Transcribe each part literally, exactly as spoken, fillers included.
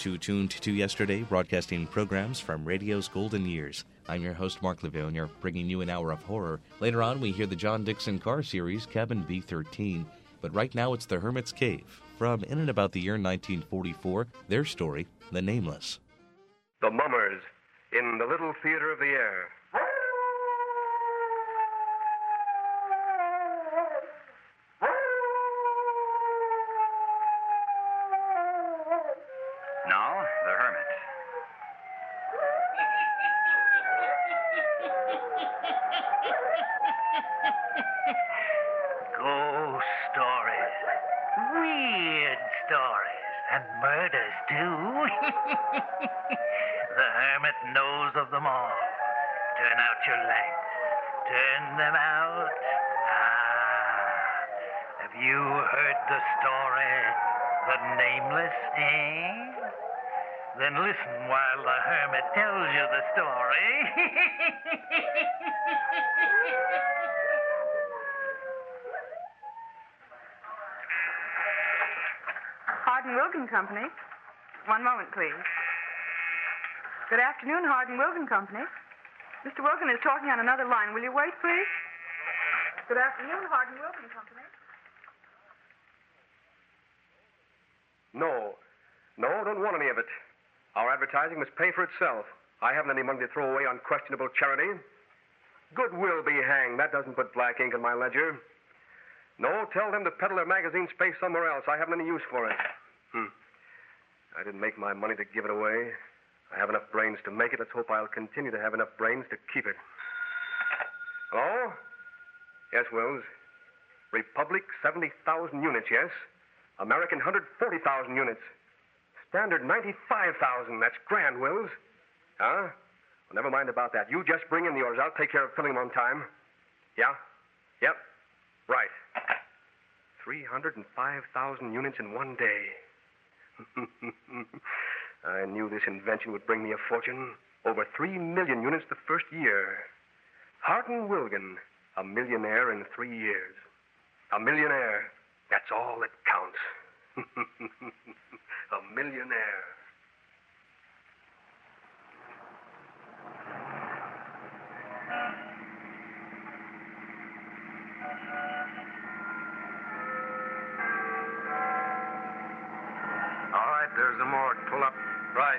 to Tuned to Yesterday, broadcasting programs from radio's golden years. I'm your host, Mark Lavillier, bringing you an hour of horror. Later on, we hear the John Dixon Carr series, Cabin B thirteen. But right now, it's The Hermit's Cave. From in and about the year nineteen forty-four, their story, The Nameless. The Mummers, in the Little Theater of the Air. Now, The Hermit. Ghost stories, weird stories, and murders, too. The Hermit knows of them all. Turn out your lights. Turn them out. Ah, have you heard the story, The Nameless, eh? Then listen while the Hermit tells you the story. Hardin Wilkin Company. One moment, please. Good afternoon, Hardin Wilkin Company. Mister Wilkin is talking on another line. Will you wait, please? Good afternoon, Hardin Wilkin Company. No. No, don't want any of it. Our advertising must pay for itself. I haven't any money to throw away on questionable charity. Goodwill be hanged. That doesn't put black ink in my ledger. No, tell them to peddle their magazine space somewhere else. I haven't any use for it. Hmm. I didn't make my money to give it away. I have enough brains to make it. Let's hope I'll continue to have enough brains to keep it. Hello? Yes, Wills. Republic, seventy thousand units, yes. American, one hundred forty thousand units. Standard, ninety-five thousand. That's grand, Wills. Huh? Well, never mind about that. You just bring in the orders. I'll take care of filling them on time. Yeah? Yep. Right. three hundred five thousand units in one day. I knew this invention would bring me a fortune. Over three million units the first year. Hardin Wilkin, a millionaire in three years. A millionaire. That's all that counts. A millionaire. All right, there's the morgue. Pull up. Right.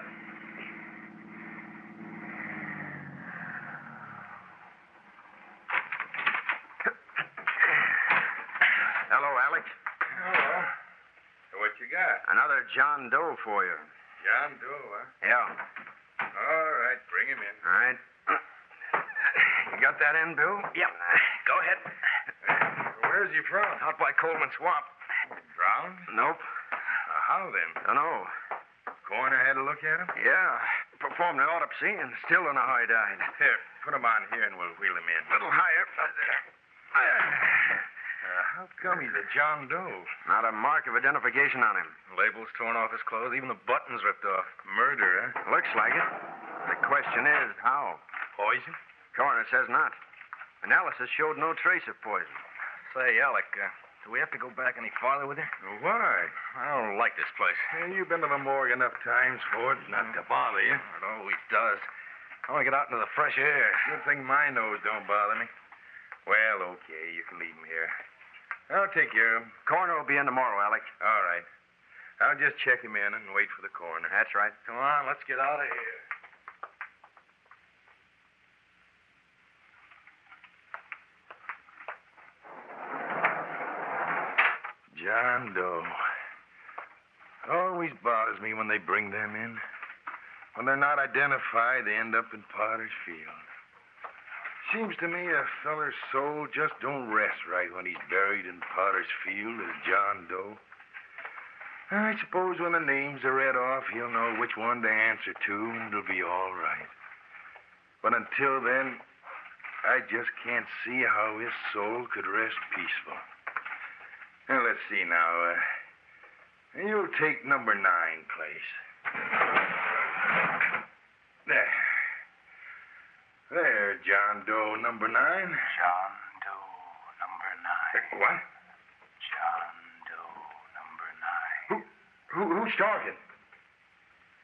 Hello, Alex. Hello. So what you got? Another John Doe for you. John Doe, huh? Yeah. All right, bring him in. All right. You got that in, Bill? Yep. Go ahead. Where's he from? Out by Coleman Swamp. Drowned? Nope. Uh, how then? Dunno. Coroner had a look at him? Yeah. Performed an autopsy and still don't know how he died. Here, put him on here and we'll wheel him in. A little higher. Uh, how come he's a John Doe? Not a mark of identification on him. Labels torn off his clothes, even the buttons ripped off. Murder, huh? Looks like it. The question is, how? Poison? Coroner says not. Analysis showed no trace of poison. Say, Alec, uh, do we have to go back any farther with her? Why? I don't like this place. Hey, you've been to the morgue enough times for it not to bother you. It always does. I want to get out into the fresh air. Good thing my nose don't bother me. Well, okay, you can leave him here. I'll take care of him. Coroner will be in tomorrow, Alec. All right. I'll just check him in and wait for the coroner. That's right. Come on, let's get out of here. John Doe. Always bothers me when they bring them in. When they're not identified, they end up in Potter's Field. Seems to me a feller's soul just don't rest right when he's buried in Potter's Field as John Doe. I suppose when the names are read off, he'll know which one to answer to, and it'll be all right. But until then, I just can't see how his soul could rest peaceful. Now, let's see now. Uh, you'll take number nine place. There. There, John Doe, number nine. John Doe, number nine. What? John Doe, number nine. Who, who, who's talking?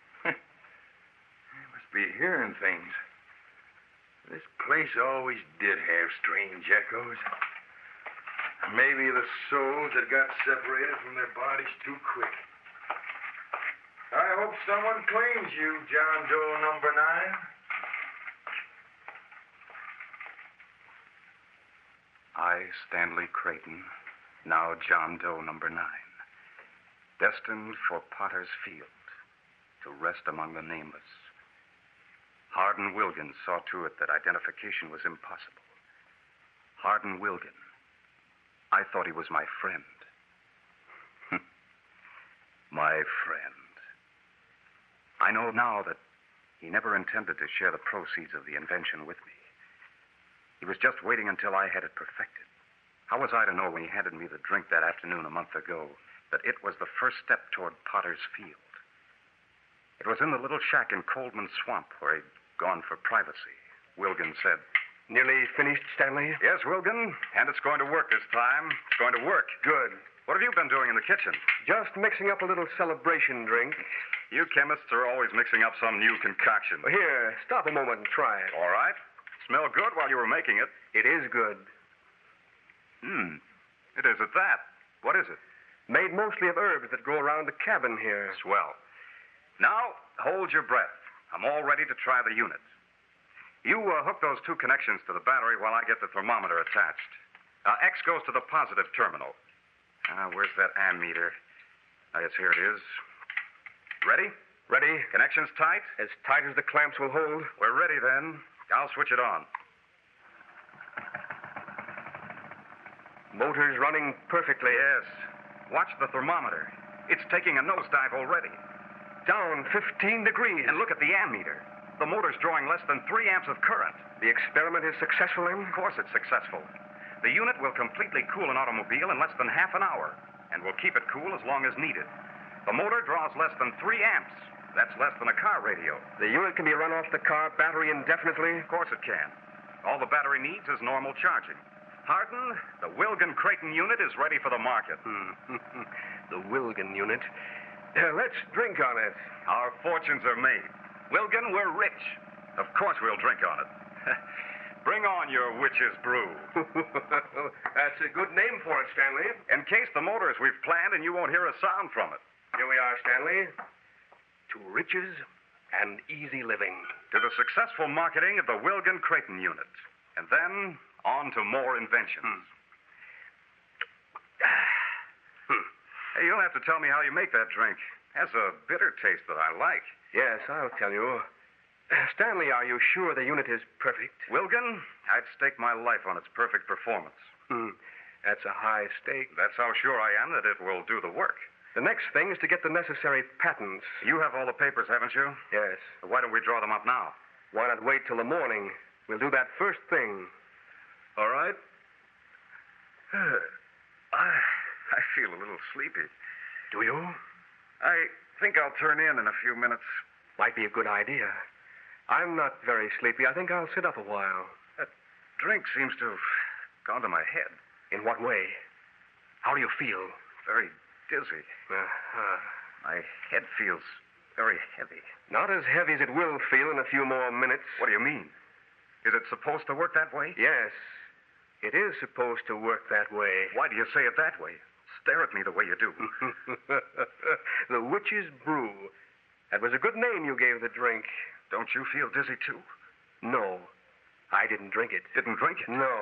be hearing things. This place always did have strange echoes. Maybe the souls had got separated from their bodies too quick. I hope someone claims you, John Doe number nine. I, Stanley Creighton, now John Doe number nine, destined for Potter's Field, to rest among the nameless. Hardin Wilgen saw to it that identification was impossible. Hardin Wilgen. I thought he was my friend. My friend. I know now that he never intended to share the proceeds of the invention with me. He was just waiting until I had it perfected. How was I to know when he handed me the drink that afternoon a month ago that it was the first step toward Potter's Field? It was in the little shack in Coldman Swamp where he'd gone for privacy. Wilgen said, Nearly finished, Stanley? Yes, Wilgen, and it's going to work this time. It's going to work. Good. What have you been doing in the kitchen? Just mixing up a little celebration drink. You chemists are always mixing up some new concoction. Here, stop a moment and try it. All right. Smelled good while you were making it. It is good. Hmm. It is at that. What is it? Made mostly of herbs that grow around the cabin here. Swell. Now, hold your breath. I'm all ready to try the unit. You uh, hook those two connections to the battery while I get the thermometer attached. Uh, X goes to the positive terminal. Ah, where's that ammeter? Ah, yes, here it is. Ready? Ready? Connections tight? As tight as the clamps will hold. We're ready, then. I'll switch it on. Motor's running perfectly. Yes. Watch the thermometer. It's taking a nosedive already. Down fifteen degrees. And look at the ammeter. The motor's drawing less than three amps of current. The experiment is successful, then? Of course it's successful. The unit will completely cool an automobile in less than half an hour, and will keep it cool as long as needed. The motor draws less than three amps. That's less than a car radio. The unit can be run off the car battery indefinitely? Of course it can. All the battery needs is normal charging. Hardin, the Wilgen Creighton unit is ready for the market. Hmm. The Wilgen unit. Uh, let's drink on it. Our fortunes are made. Wilgen, we're rich. Of course we'll drink on it. Bring on your witch's brew. That's a good name for it, Stanley. Encase the motor as we've planned, and you won't hear a sound from it. Here we are, Stanley. To riches and easy living. To the successful marketing of the Wilgen Creighton unit. And then on to more inventions. Hmm. Hmm. Hey, you'll have to tell me how you make that drink. It has a bitter taste that I like. Yes, I'll tell you. Stanley, are you sure the unit is perfect? Wilgen, I'd stake my life on its perfect performance. Hmm. That's a high stake. That's how sure I am that it will do the work. The next thing is to get the necessary patents. You have all the papers, haven't you? Yes. Why don't we draw them up now? Why not wait till the morning? We'll do that first thing. All right. I, I feel a little sleepy. Do you? I think I'll turn in in a few minutes. Might be a good idea. I'm not very sleepy. I think I'll sit up a while. That drink seems to have gone to my head. In what way? How do you feel? Very dizzy. Uh-huh. My head feels very heavy. Not as heavy as it will feel in a few more minutes. What do you mean? Is it supposed to work that way? Yes. It is supposed to work that way. Why do you say it that way? Stare at me the way you do. The Witch's Brew. That was a good name you gave the drink. Don't you feel dizzy, too? No. I didn't drink it. Didn't drink it? No.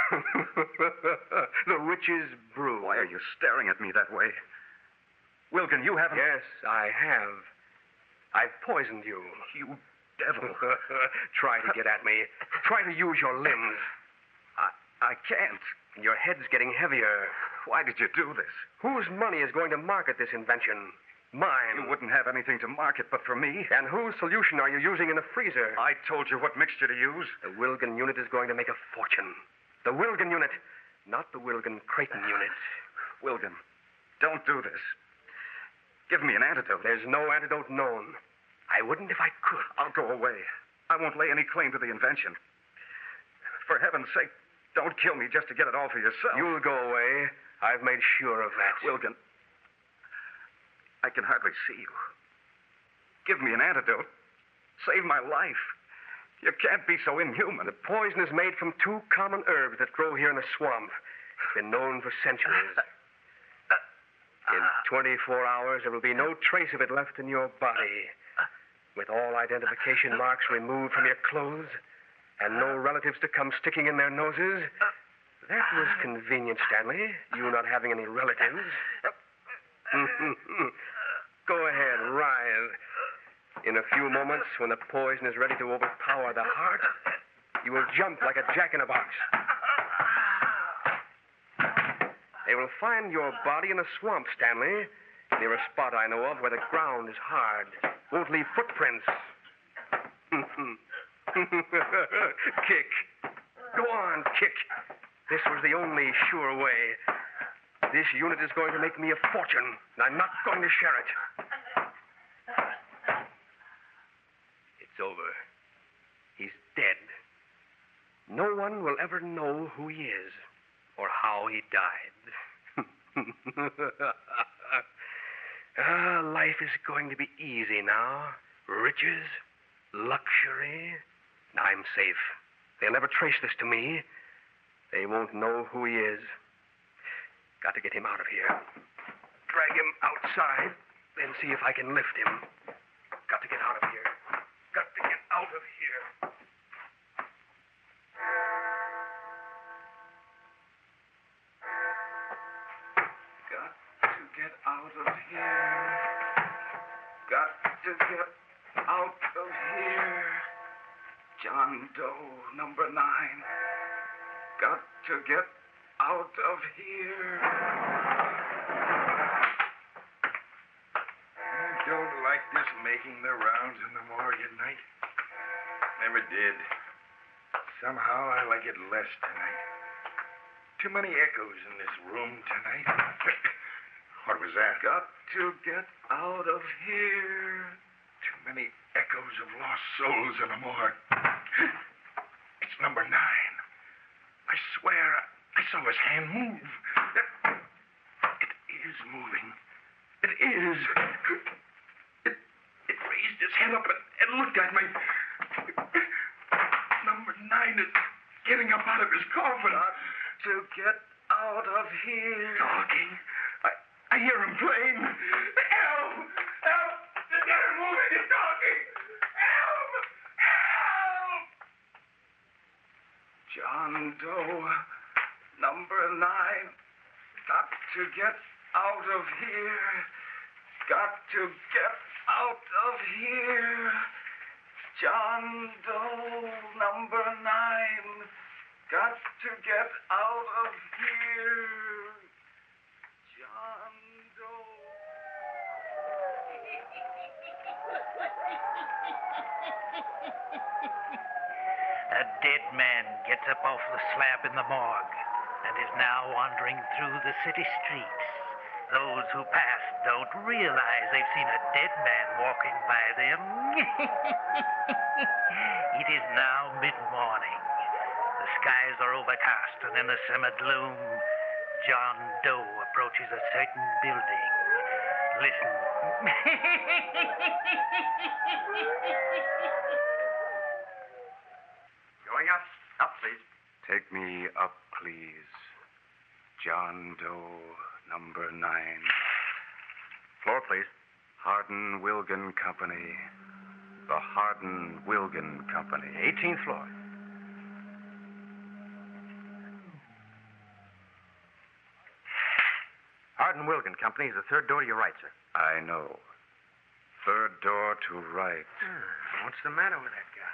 The Witch's Brew. Why are you staring at me that way? Wilgen, you haven't... Yes, I have. I've poisoned you. You devil. Try to get at me. Try to use your limbs. I, I can't. Your head's getting heavier. Why did you do this? Whose money is going to market this invention? Mine. You wouldn't have anything to market but for me. And whose solution are you using in the freezer? I told you what mixture to use. The Wilgen unit is going to make a fortune. The Wilgen unit, not the Wilgen Creighton unit. Wilgen, don't do this. Give me an antidote. There's no antidote known. I wouldn't if I could. I'll go away. I won't lay any claim to the invention. For heaven's sake, don't kill me just to get it all for yourself. You'll go away. I've made sure of that. Wilgen, I can hardly see you. Give me an antidote Save my life. You can't be so inhuman. The poison is made from two common herbs that grow here in the swamp. It's been known for centuries. In twenty-four hours, there will be no trace of it left in your body. With all identification marks removed from your clothes and no relatives to come sticking in their noses. That was convenient, Stanley. You not having any relatives. Go ahead, rise. In a few moments, when the poison is ready to overpower the heart, you will jump like a jack-in-a-box. They will find your body in a swamp, Stanley, near a spot I know of where the ground is hard. Won't leave footprints. Kick. Go on, kick. This was the only sure way. This unit is going to make me a fortune, and I'm not going to share it. It's over. He's dead. No one will ever know who he is or how he died. Ah, life is going to be easy now. Riches, luxury. I'm safe. They'll never trace this to me. They won't know who he is. Got to get him out of here. Drag him outside, then see if I can lift him. Got to get out of here. Got to get out of here. Got to get out of here. Got to get out of here. John Doe, number nine. Got to get out of here. I don't like this making the rounds in the morgue at night. Never did. Somehow I like it less tonight. Too many echoes in this room tonight. What was that? Got to get out of here. Too many echoes of lost souls in the morgue. It's number nine. I swear I saw his hand move. It is moving. It is. It, it raised its head up and, and looked at me. Number nine is getting up out of his coffin. Got to get out of here. Talking. I, I hear him plain. Help! Help! The dead are moving. He's talking. Help! Help! John Doe, number nine. Got to get out of here. Got to get out of here. John Doe, number nine. Got to get out of here. John Doe. A dead man gets up off the slab in the morgue and is now wandering through the city streets. Those who pass don't realize they've seen a dead man walking by them. It is now mid-morning. The skies are overcast, and in the summer gloom, John Doe approaches a certain building. Listen. Going up. Up, please. Take me up, please. John Doe, number nine. Floor, please. Hardin Wilgan Company. The Hardin Wilgan Company. eighteenth floor. Hardin Wilgan Company is the third door to your right, sir. I know. Third door to right. Hmm. What's the matter with that guy?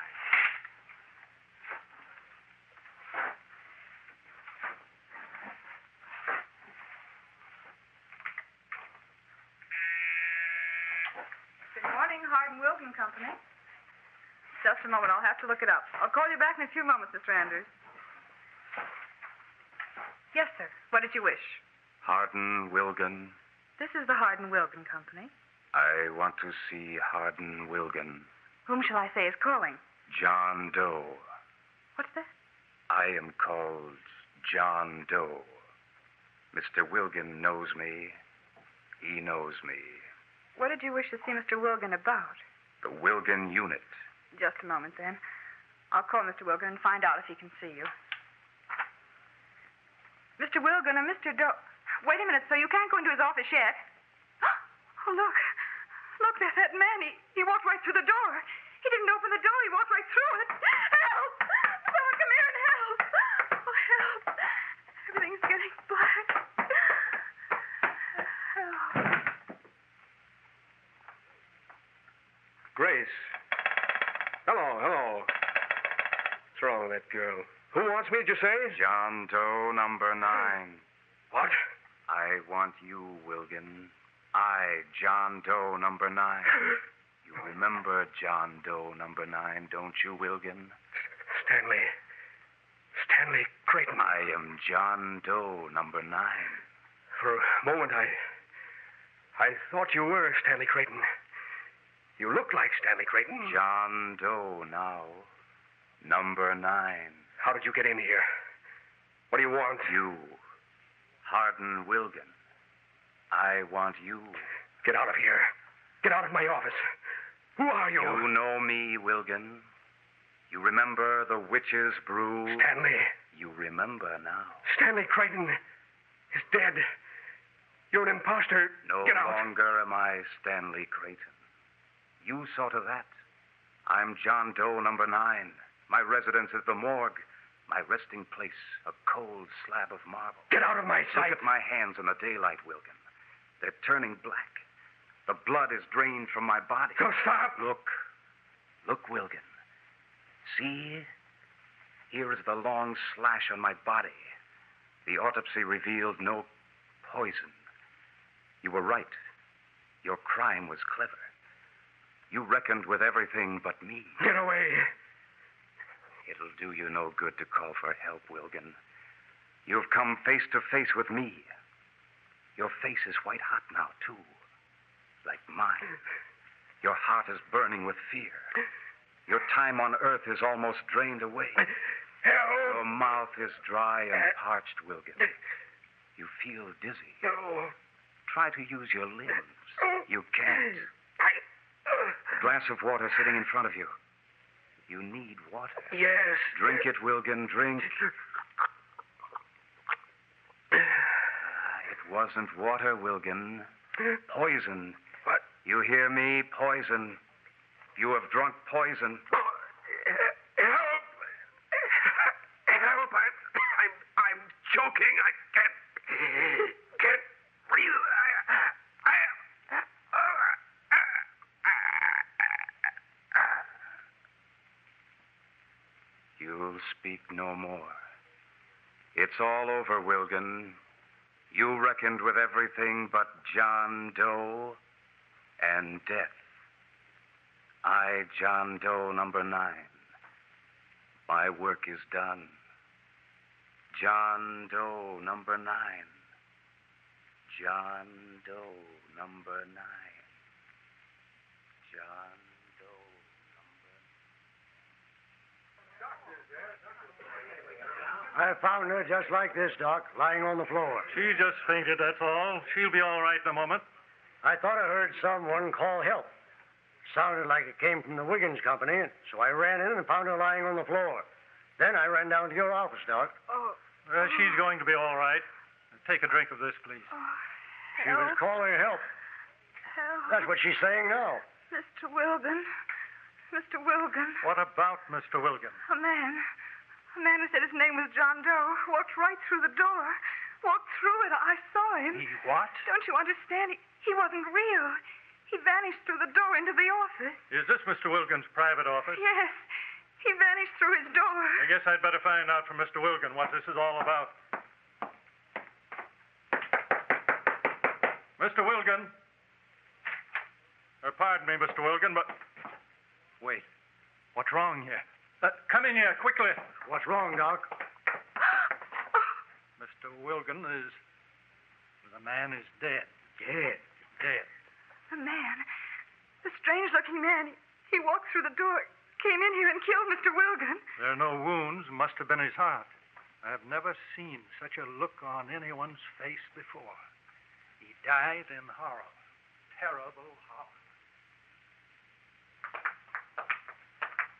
Good morning, Hardin Wilgan Company. Just a moment. I'll have to look it up. I'll call you back in a few moments, Mister Andrews. Yes, sir. What did you wish? Hardin Wilgan. This is the Hardin Wilgan Company. I want to see Hardin Wilgan. Whom shall I say is calling? John Doe. What's that? I am called John Doe. Mister Wilgan knows me. He knows me. What did you wish to see Mister Wilgan about? The Wilgan unit. Just a moment, then. I'll call Mister Wilgan and find out if he can see you. Mister Wilgan or Mister Do... Wait a minute, sir. You can't go into his office yet. Oh, look. Look, there's that man. He, he walked right through the door. He didn't open the door. He walked right through it. Help! Someone come here and help. Oh, help. Everything's getting black. Help. Grace. Hello, hello. What's wrong with that girl? Who wants me, did you say? John Doe number nine. What? I want you, Wilgan. I, John Doe number nine. You remember John Doe number nine, don't you, Wilgan? Stanley. Stanley Creighton. I am John Doe number nine. For a moment, I... I thought you were Stanley Creighton. You look like Stanley Creighton. John Doe now. Number nine. How did you get in here? What do you want? You. Hardin Wilgan. I want you. Get out of here. Get out of my office. Who are you? You know me, Wilgan. You remember the witch's brew? Stanley. You remember now. Stanley Creighton is dead. You're an imposter. No Get out. longer am I Stanley Creighton. You saw to that. I'm John Doe number nine. My residence is the morgue. My resting place, a cold slab of marble. Get out of my sight. Look at my hands in the daylight, Wilgan. They're turning black. The blood is drained from my body. Go stop. Look. Look, Wilgan. See? Here is the long slash on my body. The autopsy revealed no poison. You were right. Your crime was clever. You reckoned with everything but me. Get away. It'll do you no good to call for help, Wilgan. You've come face to face with me. Your face is white hot now, too. Like mine. Your heart is burning with fear. Your time on earth is almost drained away. Help! Your mouth is dry and parched, Wilgan. You feel dizzy. No. Try to use your limbs. You can't. I... A glass of water sitting in front of you. You need water. Yes. Drink it, Wilgan, drink. Ah, it wasn't water, Wilgan. Poison. What? You hear me? Poison. You have drunk poison. Oh, help! Help! I, I'm, I'm choking. I can't, can't breathe. I, I, You'll speak no more. It's all over, Wilgan. You reckoned with everything but John Doe and death. I, John Doe number nine. My work is done. John Doe number nine. John Doe number nine. John Doe number... I found her just like this, Doc, lying on the floor. She just fainted, that's all. She'll be all right in a moment. I thought I heard someone call help. Sounded like it came from the Wiggins Company, so I ran in and found her lying on the floor. Then I ran down to your office, Doc. Oh. Uh, she's going to be all right. Take a drink of this, please. Oh, She was calling help. help. That's what she's saying now. Mister Wilgan. Mister Wilgan. What about Mister Wilgan? A man. A man who said his name was John Doe walked right through the door. Walked through it. I saw him. He what? Don't you understand? He, he wasn't real. He vanished through the door into the office. Is this Mister Wilgan's private office? Yes. He vanished through his door. I guess I'd better find out from Mister Wilgan what this is all about. Mister Wilgan. Uh, pardon me, Mister Wilgan, but... Wait. What's wrong here? Uh, come in here, quickly. What's wrong, Doc? Mister Wilgan is... The man is dead. Dead. Dead. The man. The strange-looking man. He, he walked through the door, came in here and killed Mister Wilgan. There are no wounds. Must have been his heart. I've never seen such a look on anyone's face before. He died in horror. Terrible horror.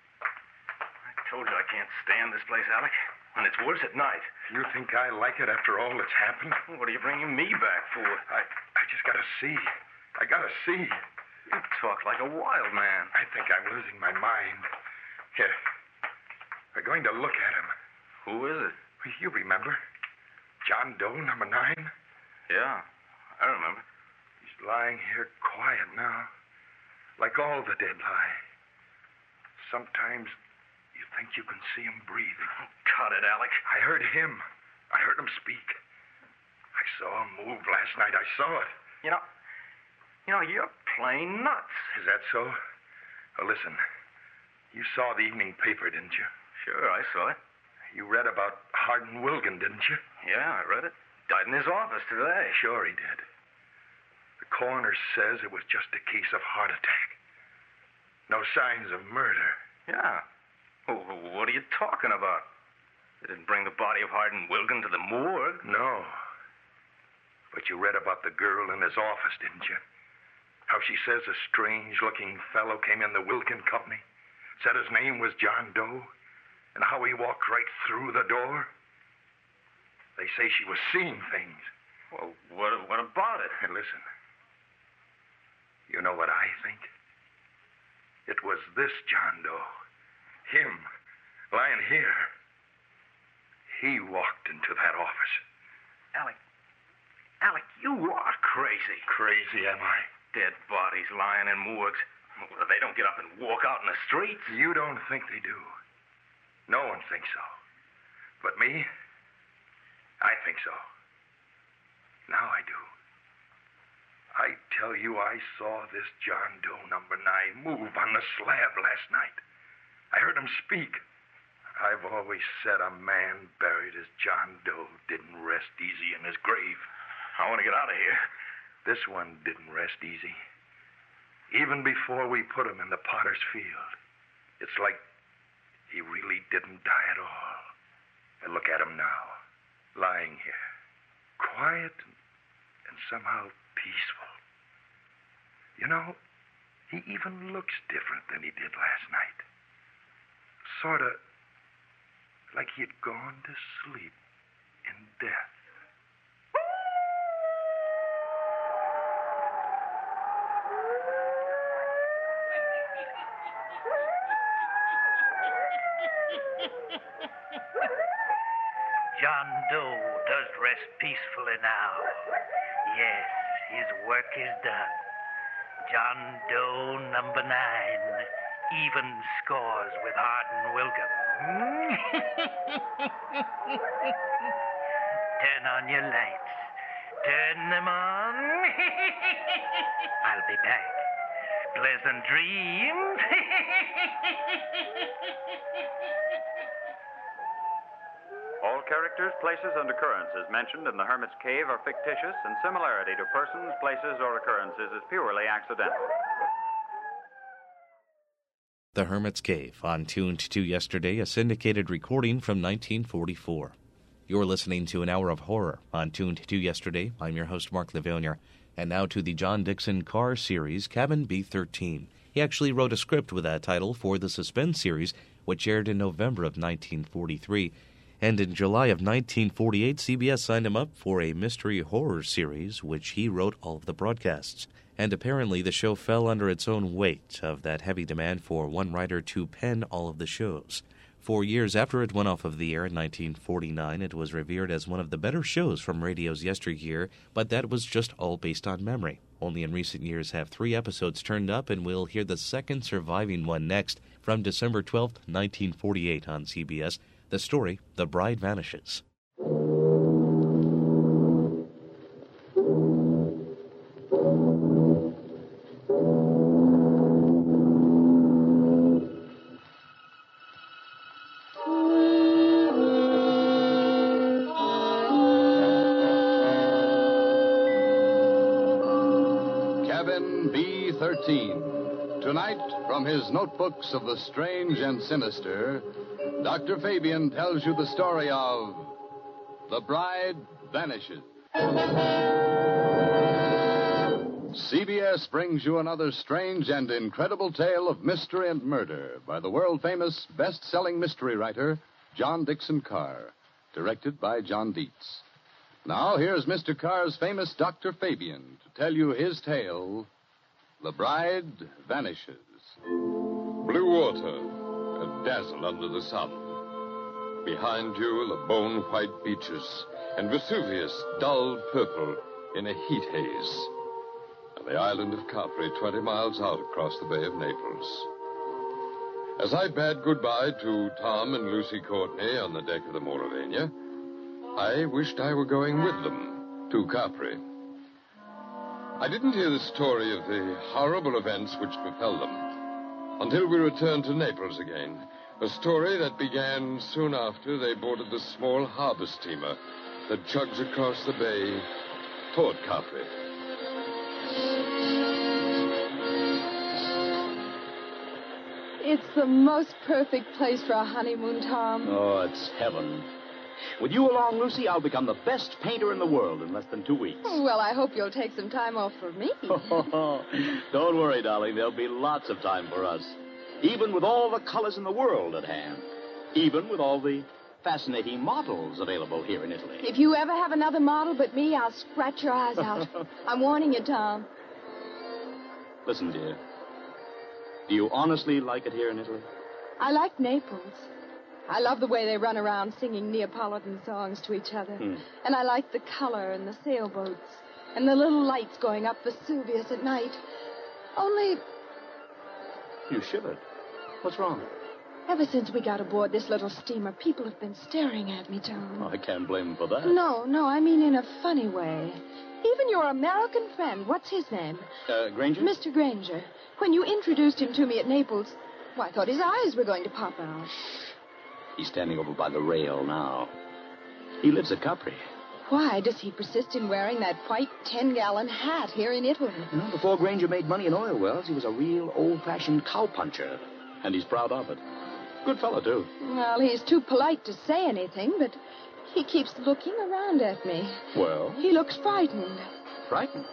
told you I can't stand this place, Alec. And it's worse at night. You think I like it after all that's happened? What are you bringing me back for? I, I just gotta see. I gotta see. You talk like a wild man. I think I'm losing my mind. Here. We're going to look at him. Who is it? You remember? John Doe, number nine? Yeah, I remember. He's lying here quiet now. Like all the dead lie. Sometimes you think you can see him breathing. Cut it, Alec. I heard him. I heard him speak. I saw him move last night. I saw it. You know, you know, you're plain nuts. Is that so? Well, listen. You saw the evening paper, didn't you? Sure, I saw it. You read about Hardin Wilgan, didn't you? Yeah, I read it. Died in his office today. Sure he did. The coroner says it was just a case of heart attack. No signs of murder. Yeah. Oh, what are you talking about? They didn't bring the body of Hardin Wilgan to the morgue. No. But you read about the girl in his office, didn't you? How she says a strange-looking fellow came in the Wilgan company, said his name was John Doe, and how he walked right through the door. They say she was seeing things. Well, what, what about it? And listen, you know what I think? It was this John Doe. Him, lying here. He walked into that office. Alec, Alec, you are crazy. Crazy, am I? Dead bodies lying in morgues. They don't get up and walk out in the streets. You don't think they do. No one thinks so. But me, I think so. Now I do. I tell you, I saw this John Doe number nine move on the slab last night. I heard him speak. I've always said a man buried as John Doe didn't rest easy in his grave. I want to get out of here. This one didn't rest easy. Even before we put him in the potter's field. It's like he really didn't die at all. And look at him now, lying here, quiet and, and somehow peaceful. You know, he even looks different than he did last night. Sort of like he had gone to sleep in death. John Doe does rest peacefully now. Yes, his work is done. John Doe number nine even scores with Hardin Wilgan. Turn on your lights. Turn them on. I'll be back. Pleasant dreams. All characters, places, and occurrences mentioned in The Hermit's Cave are fictitious, and similarity to persons, places, or occurrences is purely accidental. The Hermit's Cave, on Tuned to Yesterday, a syndicated recording from nineteen forty-four. You're listening to an hour of horror on Tuned to Yesterday. I'm your host, Mark Levonier. And now to the John Dickson Carr series, Cabin B thirteen. He actually wrote a script with that title for the Suspense series, which aired in November of nineteen forty-three. And in July of nineteen forty-eight, C B S signed him up for a mystery horror series, which he wrote all of the broadcasts. And apparently the show fell under its own weight of that heavy demand for one writer to pen all of the shows. Four years after it went off of the air in nineteen forty-nine, it was revered as one of the better shows from radio's yesteryear, but that was just all based on memory. Only in recent years have three episodes turned up, and we'll hear the second surviving one next from December twelfth, nineteen forty-eight on C B S. The story, The Bride Vanishes. Cabin B thirteen. Tonight, from his notebooks of the strange and sinister, Doctor Fabian tells you the story of The Bride Vanishes. C B S brings you another strange and incredible tale of mystery and murder by the world-famous best-selling mystery writer, John Dixon Carr, directed by John Dietz. Now, here's Mister Carr's famous Doctor Fabian to tell you his tale, The Bride Vanishes. Blue water, a dazzle under the sun. Behind you, the bone-white beaches, and Vesuvius, dull purple in a heat haze. And the island of Capri, twenty miles out across the Bay of Naples. As I bade goodbye to Tom and Lucy Courtney on the deck of the Mauravania, I wished I were going with them to Capri. I didn't hear the story of the horrible events which befell them until we returned to Naples again, a story that began soon after they boarded the small harbor steamer that chugs across the bay toward Capri. It's the most perfect place for a honeymoon, Tom. Oh, it's heaven. With you along, Lucy, I'll become the best painter in the world in less than two weeks. Well, I hope you'll take some time off for me. Don't worry, darling. There'll be lots of time for us. Even with all the colors in the world at hand. Even with all the fascinating models available here in Italy. If you ever have another model but me, I'll scratch your eyes out. I'm warning you, Tom. Listen, dear. Do you honestly like it here in Italy? I like Naples. I love the way they run around singing Neapolitan songs to each other. Hmm. And I like the color and the sailboats and the little lights going up Vesuvius at night. Only, You shivered. What's wrong? ever since we got aboard this little steamer, people have been staring at me, Tom. Oh, I can't blame him for that. No, no, I mean in a funny way. Even your American friend, what's his name? Uh, Granger? Mister Granger. When you introduced him to me at Naples, well, I thought his eyes were going to pop out. He's standing over by the rail now. He lives at Capri. Why does he persist in wearing that white ten-gallon hat here in Italy? You know, before Granger made money in oil wells, he was a real old-fashioned cowpuncher. And he's proud of it. Good fellow, too. Well, he's too polite to say anything, but he keeps looking around at me. Well? He looks frightened. Frightened?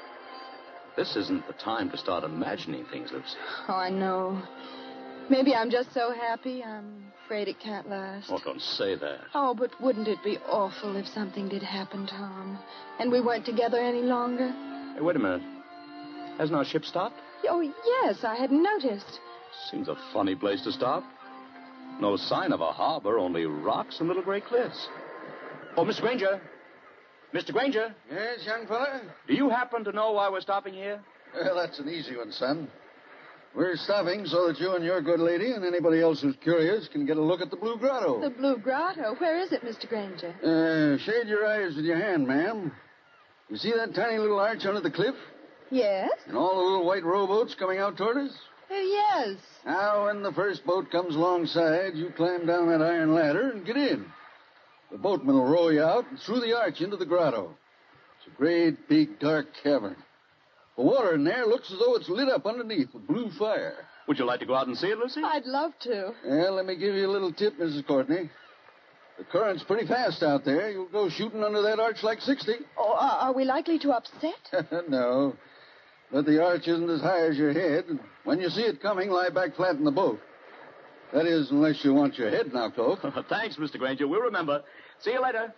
This isn't the time to start imagining things, Lucy. Oh, I know. Maybe I'm just so happy, I'm afraid it can't last. Oh, don't say that. Oh, but wouldn't it be awful if something did happen, Tom, and we weren't together any longer? Hey, wait a minute. Hasn't our ship stopped? Oh, yes, I hadn't noticed. Seems a funny place to stop. No sign of a harbor, only rocks and little gray cliffs. Oh, Mister Granger. Mister Granger. Yes, young fella? Do you happen to know why we're stopping here? Well, that's an easy one, son. We're stopping so that you and your good lady and anybody else who's curious can get a look at the Blue Grotto. The Blue Grotto? Where is it, Mister Granger? Uh, shade your eyes with your hand, ma'am. You see that tiny little arch under the cliff? Yes? And all the little white rowboats coming out toward us? Oh, yes. Now, when the first boat comes alongside, you climb down that iron ladder and get in. The boatman will row you out and through the arch into the grotto. It's a great, big, dark cavern. The water in there looks as though it's lit up underneath with blue fire. Would you like to go out and see it, Lucy? I'd love to. Well, let me give you a little tip, Missus Courtney. The current's pretty fast out there. You'll go shooting under that arch like sixty. Oh, are, are we likely to upset? No. But the arch isn't as high as your head. When you see it coming, lie back flat in the boat. That is, unless you want your head knocked off. Thanks, Mister Granger. We'll remember. See you later.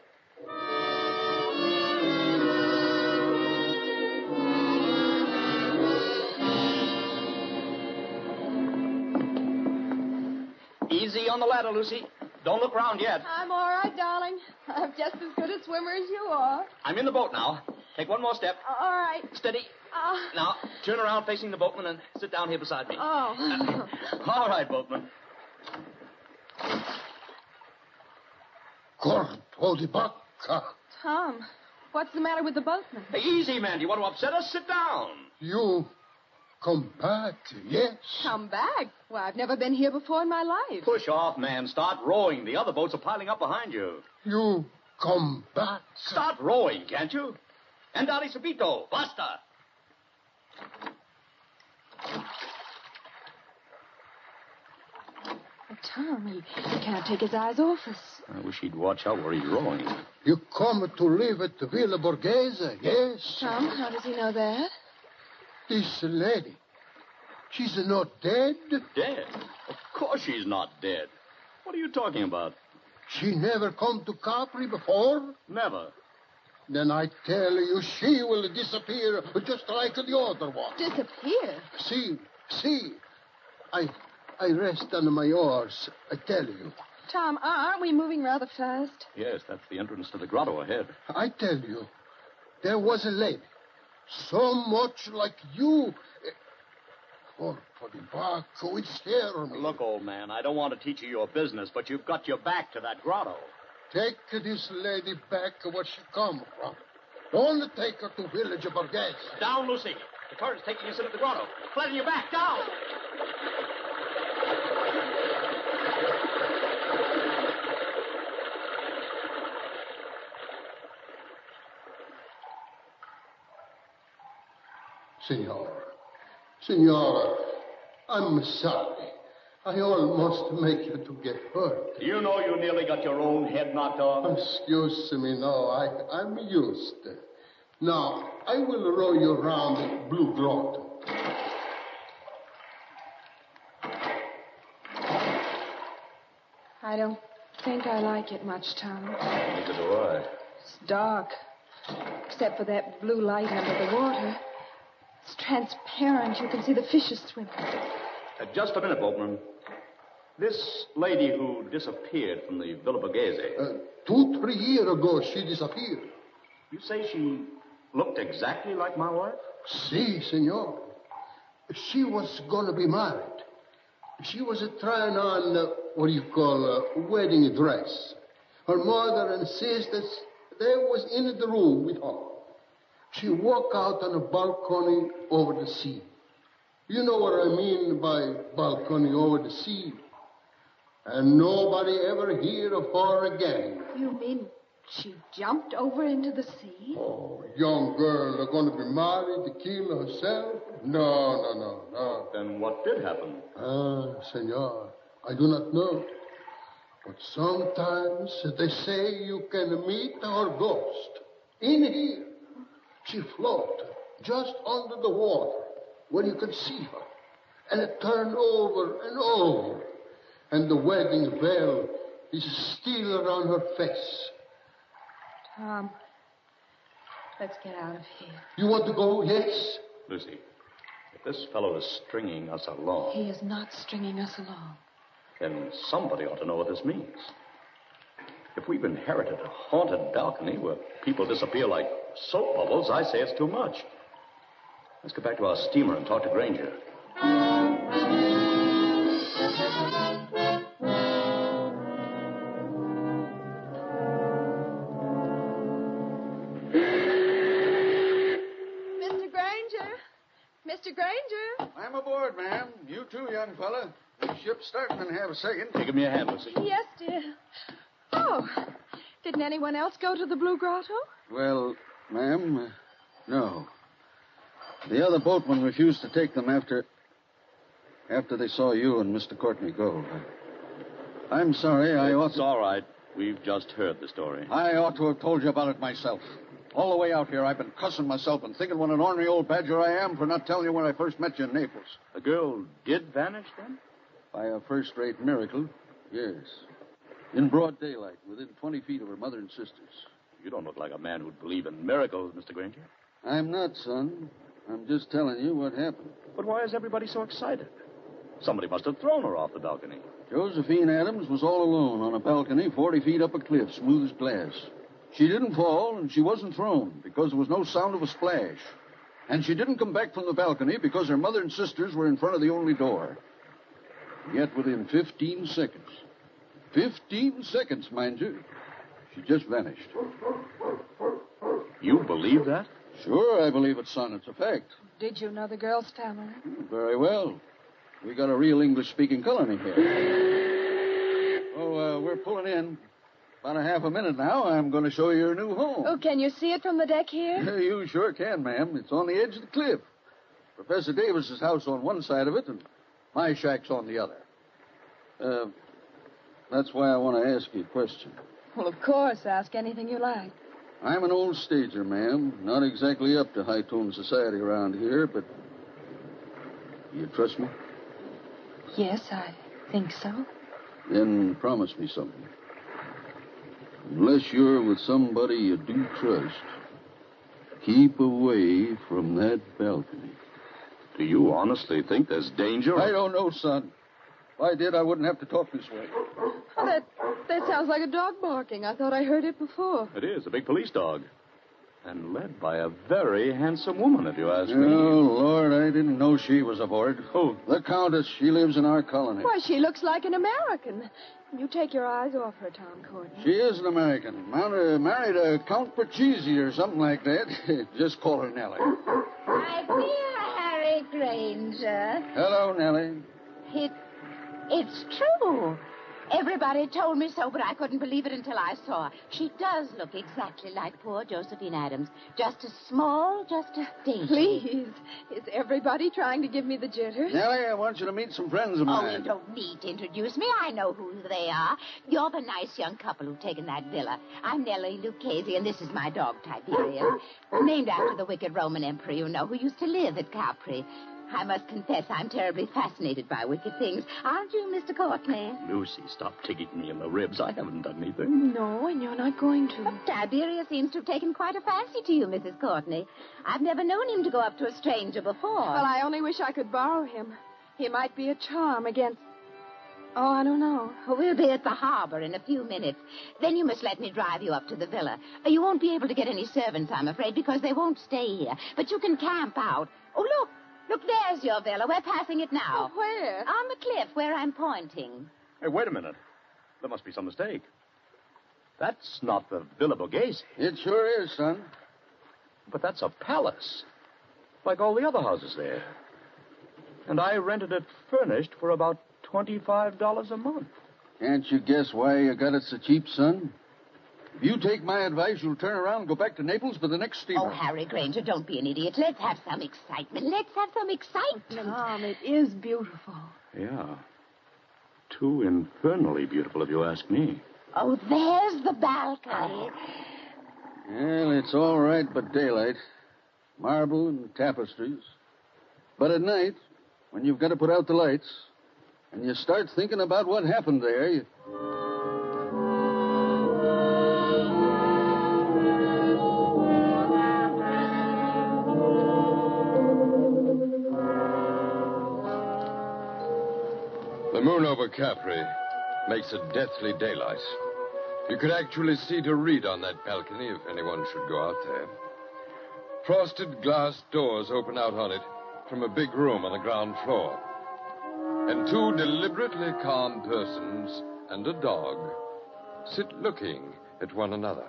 Easy on the ladder, Lucy. Don't look round yet. I'm all right, darling. I'm just as good a swimmer as you are. I'm in the boat now. Take one more step. All right. Steady. Uh, Now, turn around facing the boatman and sit down here beside me. Oh. All right, boatman. Corpo di bacca. Tom, what's the matter with the boatman? Hey, easy, man. Do you want to upset us? Sit down. You come back, yes? Come back? Well, I've never been here before in my life. Push off, man. Start rowing. The other boats are piling up behind you. You come back. Start rowing, can't you? Andale subito. Basta. Oh, Tom, he, he can't take his eyes off us. I wish he'd watch out where he's rowing. You come to live at the Villa Borghese, yes? Tom, how does he know that? This lady, she's not dead? Dead? Of course she's not dead. What are you talking about? She never come to Capri before? Never. Then I tell you, she will disappear just like the other one. Disappear? See, see. I I rest on my oars, I tell you. Tom, aren't we moving rather fast? Yes, that's the entrance to the grotto ahead. I tell you, there was a lady, so much like you. Oh, for the back, oh, it scared me. Look, old man, I don't want to teach you your business, but you've got your back to that grotto. Take this lady back where she come from. Don't take her to village of Borghese. Down, Lucy. The current's taking us into the grotto. Flatten your back, down. Signor, Signor, I'm sorry. I almost make you to get hurt. Do you know you nearly got your own head knocked off? Excuse me, no, I, I'm used. Now, I will row you around the Blue Grotto. I don't think I like it much, Tom. Neither do I. It's dark, except for that blue light under the water. It's transparent. You can see the fishes swimming. Uh, just a minute, boatman. This lady who disappeared from the Villa Borghese. Uh, two, three years ago, she disappeared. You say she looked exactly like my wife? Si, senor. She was going to be married. She was uh, trying on, uh, what do you call, a wedding dress. Her mother and sisters, they was in the room with her. She walked out on a balcony over the sea. You know what I mean by balcony over the sea. And nobody ever hear of her again. You mean she jumped over into the sea? Oh, young girl are going to be married to kill herself? No, no, no, no. Then what did happen? Ah, senor, I do not know. But sometimes they say you can meet her ghost in here. She float just under the water where you can see her. And it turned over and over. And the wedding veil is still around her face. Tom, let's get out of here. You want to go? Yes? Lucy, if this fellow is stringing us along... He is not stringing us along. Then somebody ought to know what this means. If we've inherited a haunted balcony where people disappear like soap bubbles, I say it's too much. Let's get back to our steamer and talk to Granger. Mister Granger! Mister Granger! I'm aboard, ma'am. You too, young fella. The ship's starting in half a second. Give me a hand, Lucy. Yes, dear. Oh, didn't anyone else go to the Blue Grotto? Well, ma'am, uh, no. The other boatmen refused to take them after... after they saw you and Mister Courtney go. I'm sorry, I ought to... It's all right. We've just heard the story. I ought to have told you about it myself. All the way out here, I've been cussing myself and thinking what an ornery old badger I am for not telling you when I first met you in Naples. The girl did vanish, then? By a first-rate miracle, yes. In broad daylight, within twenty feet of her mother and sisters. You don't look like a man who'd believe in miracles, Mister Granger. I'm not, son. I'm just telling you what happened. But why is everybody so excited? Somebody must have thrown her off the balcony. Josephine Adams was all alone on a balcony forty feet up a cliff, smooth as glass. She didn't fall, and she wasn't thrown because there was no sound of a splash. And she didn't come back from the balcony because her mother and sisters were in front of the only door. Yet within fifteen seconds, fifteen seconds, mind you, she just vanished. You believe that? Sure, I believe it, son. It's a fact. Did you know the girl's family? Very well. We got a real English-speaking colony here. Oh, uh, we're pulling in. About a half a minute now, I'm going to show you your new home. Oh, can you see it from the deck here? You sure can, ma'am. It's on the edge of the cliff. Professor Davis's house on one side of it, and my shack's on the other. Uh, that's why I want to ask you a question. Well, of course. Ask anything you like. I'm an old stager, ma'am. Not exactly up to high-tone society around here, but You trust me? Yes, I think so. Then promise me something. Unless you're with somebody you do trust, keep away from that balcony. Do you honestly think there's danger? I don't know, son. If I did, I wouldn't have to talk this way. Oh, that, that sounds like a dog barking. I thought I heard it before. It is, a big police dog. And led by a very handsome woman, if you ask Oh, me. Lord, I didn't know she was aboard. Who? The Countess. She lives in our colony. Why, she looks like an American. You take your eyes off her, Tom Courtney. She is an American. Mar- married a Count Perchese or something like that. Just call her Nellie. My dear Harry Granger. Hello, Nellie. It, it's true. Everybody told me so, but I couldn't believe it until I saw her. She does look exactly like poor Josephine Adams. Just as small, just as dainty. Please. Is everybody trying to give me the jitters? Nellie, I want you to meet some friends of Oh, mine. you don't need to introduce me. I know who they are. You're the nice young couple who've taken that villa. I'm Nellie Lucchese, and this is my dog, Tiberius. Named after the wicked Roman emperor, you know, who used to live at Capri. I must confess I'm terribly fascinated by wicked things. Aren't you, Mister Courtney? Lucy, stop tickling me in the ribs. I haven't done anything. No, and you're not going to. But Tiberius seems to have taken quite a fancy to you, Missus Courtney. I've never known him to go up to a stranger before. Well, I only wish I could borrow him. He might be a charm against... Oh, I don't know. We'll be at the harbor in a few minutes. Then you must let me drive you up to the villa. You won't be able to get any servants, I'm afraid, because they won't stay here. But you can camp out. Oh, look. Look, there's your villa. We're passing it now. Oh, where? On the cliff where I'm pointing. Hey, wait a minute. There must be some mistake. That's not the Villa Borghese. It sure is, son. But that's a palace. Like all the other houses there. And I rented it furnished for about twenty-five dollars a month. Can't you guess why you got it so cheap, son? If you take my advice, you'll turn around and go back to Naples for the next steamer. Oh, Harry Granger, don't be an idiot. Let's have some excitement. Let's have some excitement. Tom, it is beautiful. Yeah. Too infernally beautiful, if you ask me. Oh, there's the balcony. Well, it's all right but daylight. Marble and tapestries. But at night, when you've got to put out the lights, and you start thinking about what happened there, you... The moon over Capri makes a deathly daylight. You could actually see to read on that balcony if anyone should go out there. Frosted glass doors open out on it from a big room on the ground floor. And two deliberately calm persons and a dog sit looking at one another.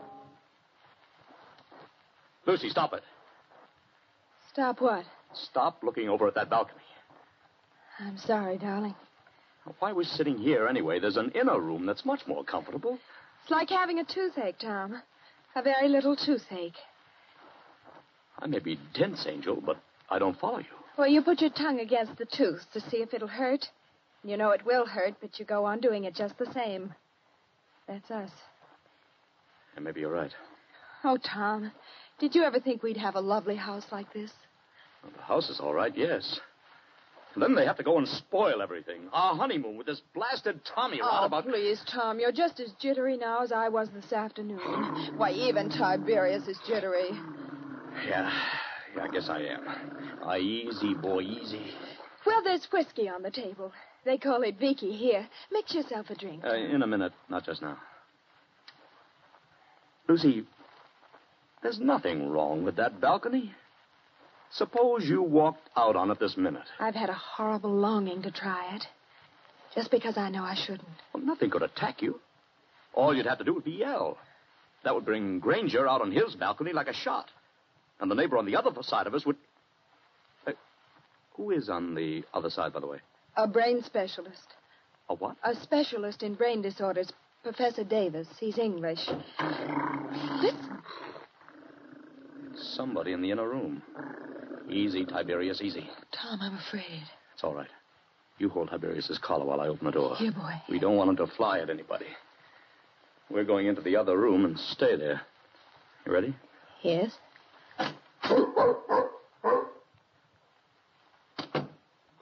Lucy, stop it. Stop what? Stop looking over at that balcony. I'm sorry, darling. Why are we sitting here anyway? There's an inner room that's much more comfortable. It's like having a toothache, Tom. A very little toothache. I may be dense, Angel, but I don't follow you. Well, you put your tongue against the tooth to see if it'll hurt. You know it will hurt, but you go on doing it just the same. That's us. And maybe you're right. Oh, Tom, did you ever think we'd have a lovely house like this? Well, the house is all right, yes. And then they have to go and spoil everything. Our honeymoon with this blasted Tommy around Oh, about... please, Tom, you're just as jittery now as I was this afternoon. Why, even Tiberius is jittery. Yeah, yeah, I guess I am. Ah, easy, boy, easy. Well, there's whiskey on the table. They call it Vicky here. Mix yourself a drink. Uh, in a minute, not just now. Lucy, there's nothing wrong with that balcony. Suppose you walked out on it this minute. I've had a horrible longing to try it. Just because I know I shouldn't. Well, nothing could attack you. All you'd have to do would be yell. That would bring Granger out on his balcony like a shot. And the neighbor on the other side of us would... Uh, who is on the other side, by the way? A brain specialist. A what? A specialist in brain disorders. Professor Davis. He's English. Listen. Somebody in the inner room. Easy, Tiberius, easy. Tom, I'm afraid. It's all right. You hold Tiberius's collar while I open the door. Here, boy. We don't want him to fly at anybody. We're going into the other room and stay there. You ready? Yes.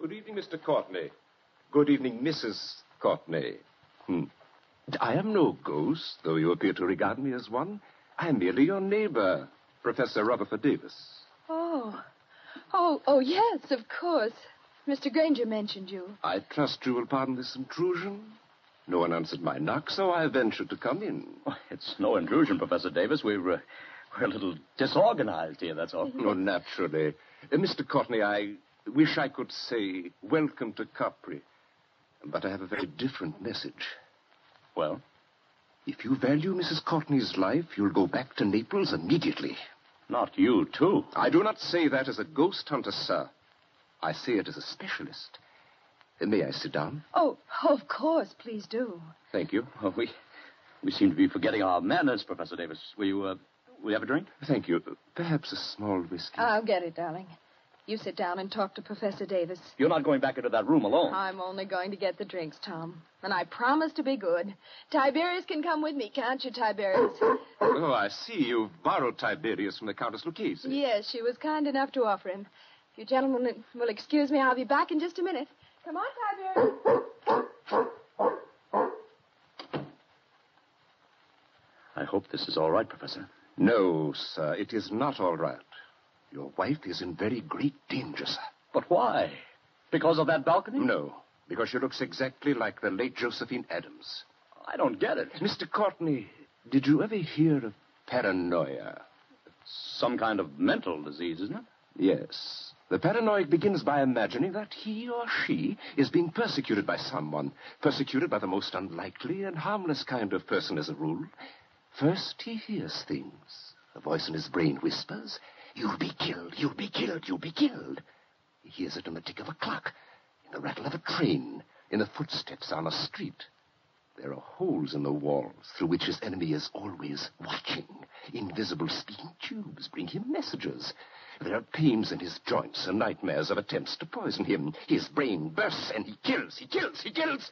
Good evening, Mister Courtney. Good evening, Missus Courtney. Hmm. I am no ghost, though you appear to regard me as one. I am merely your neighbor, Professor Rutherford Davis. Oh. Oh, oh, yes, of course. Mister Granger mentioned you. I trust you will pardon this intrusion. No one answered my knock, so I ventured to come in. Oh, it's no intrusion, Professor Davis. We're, uh, we're a little disorganized here, that's all. Oh, naturally. Uh, Mister Courtney, I wish I could say welcome to Capri. But I have a very different message. Well? If you value Missus Courtney's life, you'll go back to Naples immediately. Not you, too. I do not say that as a ghost hunter, sir. I say it as a specialist. Uh, may I sit down? Oh, oh, of course. Please do. Thank you. Oh, we, we seem to be forgetting our manners, Professor Davis. Will you, uh, will you have a drink? Thank you. Perhaps a small whiskey. I'll get it, darling. You sit down and talk to Professor Davis. You're not going back into that room alone. I'm only going to get the drinks, Tom. And I promise to be good. Tiberius can come with me, can't you, Tiberius? Oh, I see. You've borrowed Tiberius from the Countess Lucchese. Yes, she was kind enough to offer him. If you gentlemen will excuse me, I'll be back in just a minute. Come on, Tiberius. I hope this is all right, Professor. No, sir, it is not all right. Your wife is in very great danger, sir. But why? Because of that balcony? No, because she looks exactly like the late Josephine Adams. I don't get it. Mister Courtney, did you ever hear of paranoia? Some kind of mental disease, isn't it? Yes. The paranoid begins by imagining that he or she is being persecuted by someone. Persecuted by the most unlikely and harmless kind of person as a rule. First, he hears things. A voice in his brain whispers, "You'll be killed, you'll be killed, you'll be killed." He hears it in the tick of a clock, in the rattle of a train, in the footsteps on a street. There are holes in the walls through which his enemy is always watching. Invisible speaking tubes bring him messages. There are pains in his joints and nightmares of attempts to poison him. His brain bursts and he kills, he kills, he kills.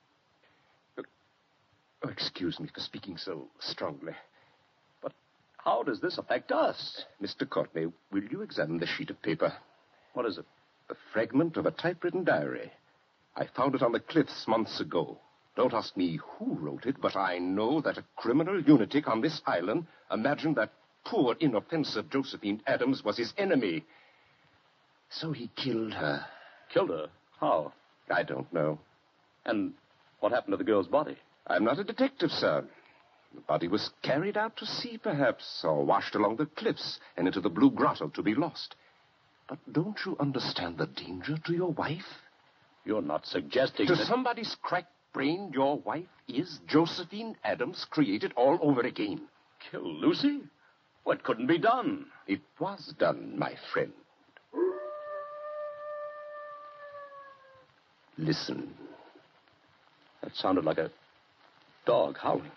Oh, excuse me for speaking so strongly. But how does this affect us? Mister Courtney, will you examine the sheet of paper? What is it? A fragment of a typewritten diary. I found it on the cliffs months ago. Don't ask me who wrote it, but I know that a criminal lunatic on this island imagined that poor, inoffensive Josephine Adams was his enemy. So he killed her. Killed her? How? I don't know. And what happened to the girl's body? I'm not a detective, sir. The body was carried out to sea, perhaps, or washed along the cliffs and into the Blue Grotto to be lost. But don't you understand the danger to your wife? You're not suggesting to that... somebody's cracked brain, your wife is Josephine Adams created all over again. Kill Lucy? What couldn't be done? It was done, my friend. Listen. That sounded like a dog howling.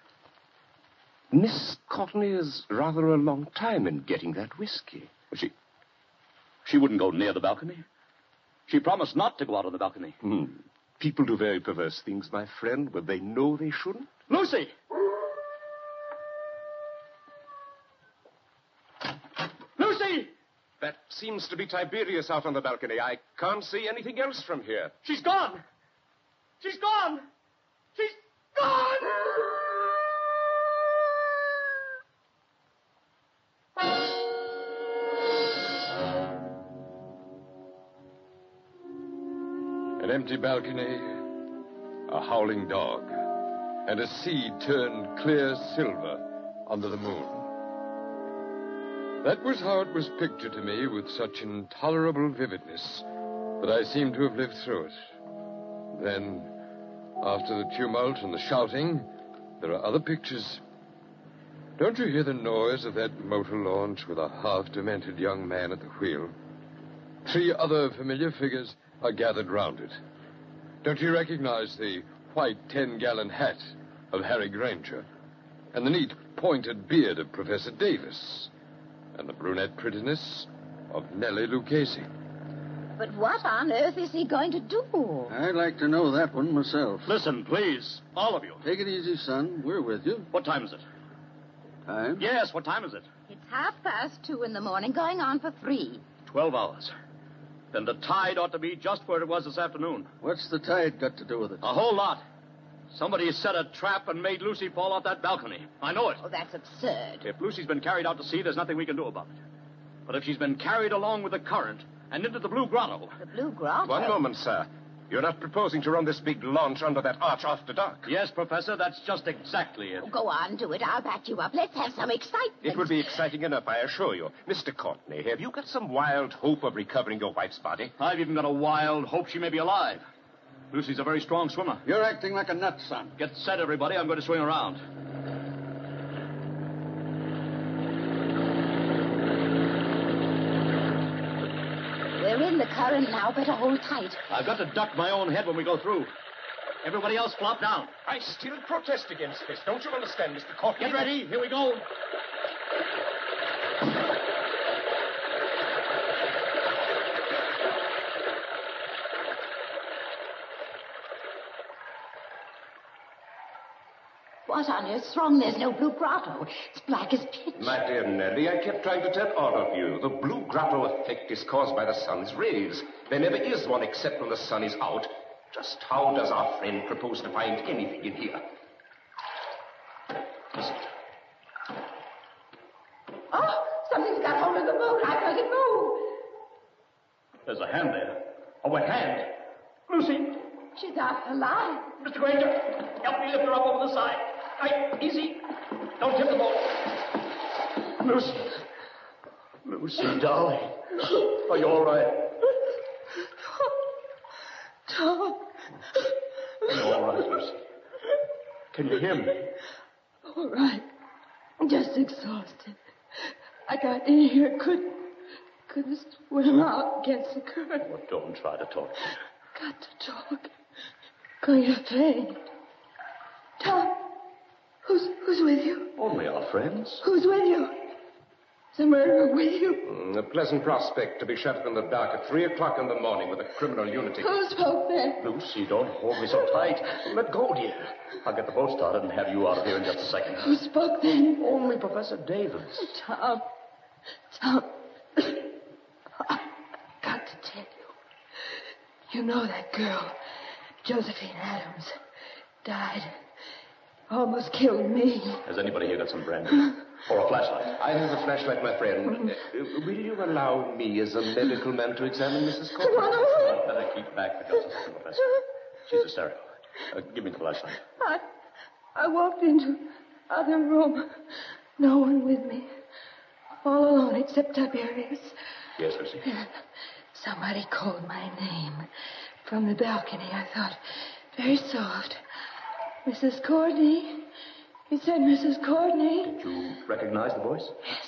Miss Courtney is rather a long time in getting that whiskey. She... She wouldn't go near the balcony. She promised not to go out on the balcony. Hmm. People do very perverse things, my friend, when they know they shouldn't. Lucy! Lucy! That seems to be Tiberius out on the balcony. I can't see anything else from here. She's gone! She's gone! She's gone! An empty balcony, a howling dog, and a sea turned clear silver under the moon. That was how it was pictured to me with such intolerable vividness that I seemed to have lived through it. Then, after the tumult and the shouting, there are other pictures. Don't you hear the noise of that motor launch with a half-demented young man at the wheel? Three other familiar figures are gathered round it. Don't you recognize the white ten-gallon hat of Harry Granger, and the neat pointed beard of Professor Davis, and the brunette prettiness of Nellie Lucchese? But what on earth is he going to do? I'd like to know that one myself. Listen, please, all of you. Take it easy, son. We're with you. What time is it? Time? Yes, what time is it? It's half past two in the morning, going on for three. Twelve hours. Then the tide ought to be just where it was this afternoon. What's the tide got to do with it? A whole lot. Somebody set a trap and made Lucy fall off that balcony. I know it. Oh, that's absurd. If Lucy's been carried out to sea, there's nothing we can do about it. But if she's been carried along with the current and into the Blue Grotto... The Blue Grotto? One moment, sir. You're not proposing to run this big launch under that arch after dark? Yes, Professor, that's just exactly it. Oh, go on, do it. I'll back you up. Let's have some excitement. It will be exciting enough, I assure you. Mister Courtney, have you got some wild hope of recovering your wife's body? I've even got a wild hope she may be alive. Lucy's a very strong swimmer. You're acting like a nut, son. Get set, everybody. I'm going to swing around. We're in the current now. Better hold tight. I've got to duck my own head when we go through. Everybody else flop down. I still protest against this. Don't you understand, Mister Courtney? Get ready. Here we go. What on earth's wrong? There's no Blue Grotto. It's black as pitch. My dear Nellie, I kept trying to tell all of you. The Blue Grotto effect is caused by the sun's rays. There never is one except when the sun is out. Just how does our friend propose to find anything in here? Listen. Oh, something's got hold of the boat. I heard it move. There's a hand there. A wet hand. Lucy. She's out alive. Mister Granger, help me lift her up over the side. Right, easy. Don't tip the boat. Lucy. Lucy, darling. Are you all right? Tom. Are you all right, Lucy? Can you hear me? All right. Just exhausted. I got in here, couldn't, couldn't swim out against the current. Well, don't try to talk. Got to talk. Going to faint. Tom, who's who's with you? Only our friends. Who's with you? Is the murderer with you? Mm, a pleasant prospect to be shut up in the dark at three o'clock in the morning with a criminal lunatic. Who spoke then? Lucy, don't hold me so tight. Let go, dear. I'll get the boat started and have you out of here in just a second. Who spoke then? Only Professor Davis. Tom. Tom. I've got to tell you. You know that girl, Josephine Adams, died. Almost killed me. Has anybody here got some brandy? Or a flashlight? I have a flashlight, my friend. Uh, will you allow me as a medical man to examine Missus Courtney? I'd better keep back for just a second, Professor. She's hysterical. Uh, give me the flashlight. I, I walked into other room. No one with me. All alone except Tiberius. Yes, Lucy. Somebody called my name from the balcony. I thought, very soft. Missus Courtney. He said, Missus Courtney. Did you recognize the voice? Yes.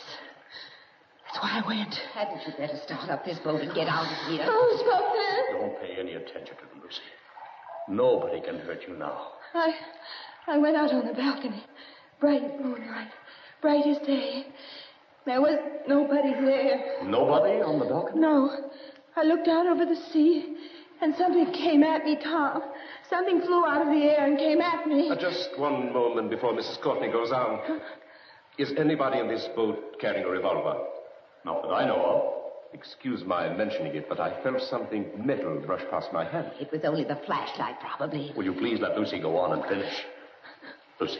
That's why I went. Hadn't you better start up this boat and get out of here? Who spoke then? Don't pay any attention to them, Lucy. Nobody can hurt you now. I, I went out on the balcony. Bright moonlight. Bright as day. There was nobody there. Nobody on the balcony? No. I looked out over the sea, and something came at me, Tom. Something flew out of the air and came at me. Uh, just one moment before Missus Courtney goes on. Is anybody in this boat carrying a revolver? Not that I know of. Excuse my mentioning it, but I felt something metal brush past my hand. It was only the flashlight, probably. Will you please let Lucy go on and finish? Lucy,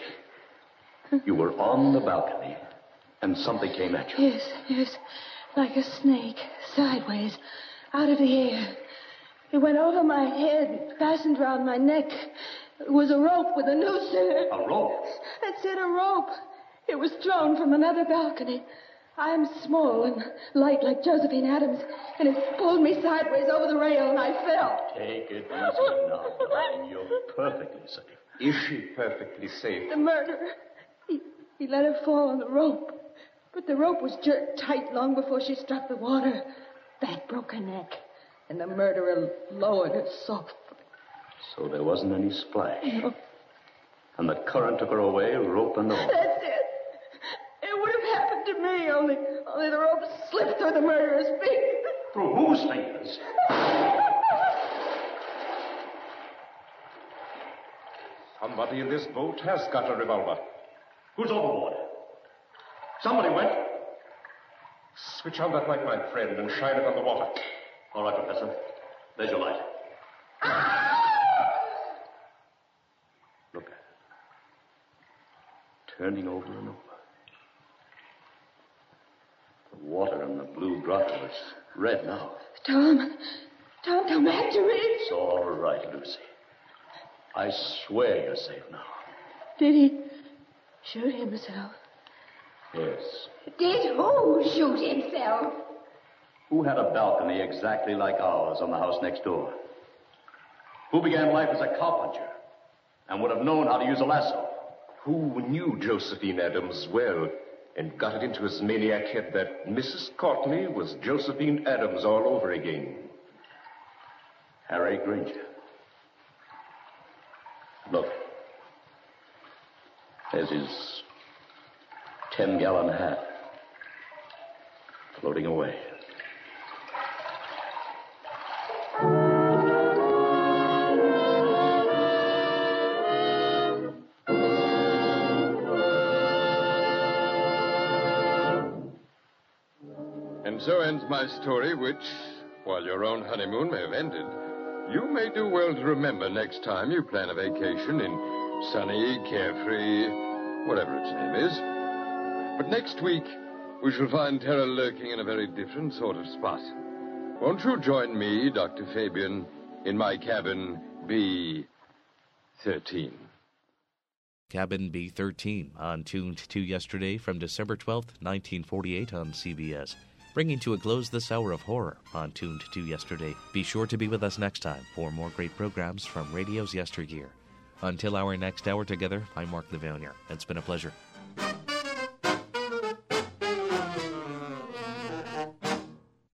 you were on the balcony, and something came at you. Yes, yes. Like a snake, sideways, out of the air. It went over my head, fastened around my neck. It was a rope with a noose in it. A rope? That's it, a rope. It was thrown from another balcony. I'm small and light like Josephine Adams, and it pulled me sideways over the rail, and I fell. Take it easy now, darling. You're perfectly safe. Is she perfectly safe? The murderer, he, he let her fall on the rope. But the rope was jerked tight long before she struck the water. That broke her neck, and the murderer lowered her softly. So there wasn't any splash. No. And the current took her away, rope and all. That's it. It would have happened to me, only, only the rope slipped through the murderer's fingers. Through whose fingers? Somebody in this boat has got a revolver. Who's overboard? Somebody went. Switch on that light, my friend, and shine it on the water. All right, Professor. There's your light. Look at it. Turning over and over. The water in the blue grotto is red now. Tom. Tom, come back to me. It's all right, Lucy. I swear you're safe now. Did he shoot himself? Yes. Did who shoot himself? Who had a balcony exactly like ours on the house next door? Who began life as a cowpuncher and would have known how to use a lasso? Who knew Josephine Adams well and got it into his maniac head that Missus Courtney was Josephine Adams all over again? Harry Granger. Look. There's his ten-gallon hat floating away. And so ends my story, which, while your own honeymoon may have ended, you may do well to remember next time you plan a vacation in sunny, carefree, whatever its name is. But next week, we shall find terror lurking in a very different sort of spot. Won't you join me, Doctor Fabian, in my cabin B thirteen? Cabin B thirteen, on Tuned to Yesterday from December twelfth, nineteen forty-eight on C B S. Bringing to a close this hour of horror on Tuned to Yesterday. Be sure to be with us next time for more great programs from radio's yesteryear. Until our next hour together, I'm Mark Levonier. It's been a pleasure.